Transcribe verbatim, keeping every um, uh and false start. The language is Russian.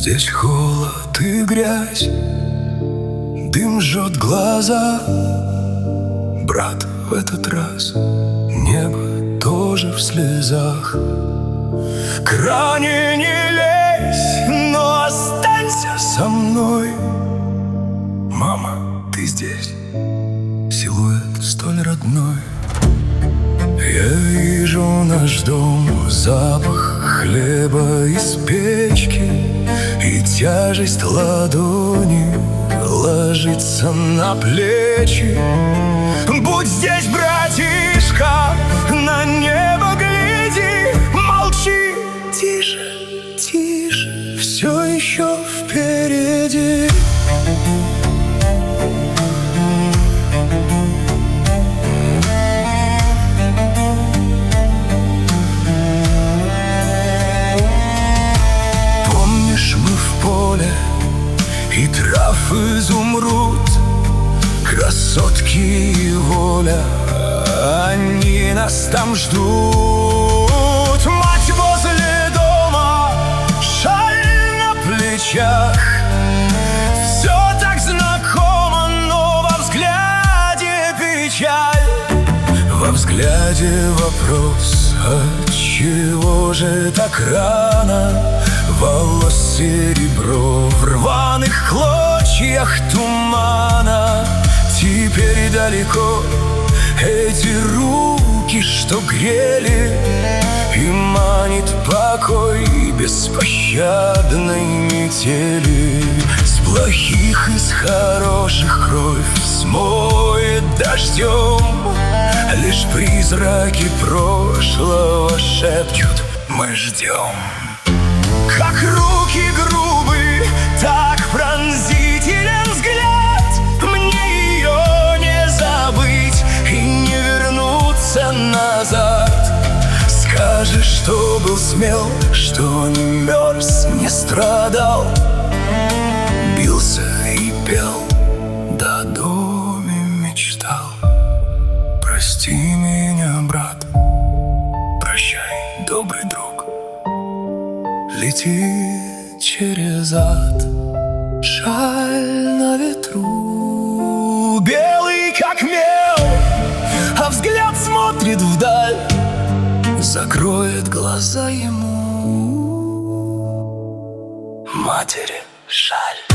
Здесь холод и грязь, дым жжет глаза. Брат, в этот раз небо тоже в слезах. К ране не лезь, но останься со мной. Мама, ты здесь, силуэт столь родной. Я вижу наш дом, запах хлеба из печки, и тяжесть ладони ложится на плечи. Будь здесь, братишка, на небо гляди, молчи, тише, тише, все еще впереди. И трав изумруд, красотки и воля, они нас там ждут. Мать возле дома, шаль на плечах, все так знакомо, но во взгляде печаль. Во взгляде вопрос: отчего же так рано? Волос серебро в рваных клочьях тумана. Теперь далеко эти руки, что грели, и манит покой беспощадной метели. С плохих и с хороших кровь смоет дождем. Лишь призраки прошлого шепчут: мы ждем. Как руки грубы, так пронзителен взгляд. Мне ее не забыть и не вернуться назад. Скажешь, что был смел, что не мерз, не страдал, бился и пел, да о доме мечтал. Прости меня, брат, прощай, добрый друг. Летит через ад шаль на ветру, белый как мел, а взгляд смотрит вдаль, закроет глаза ему матери шаль.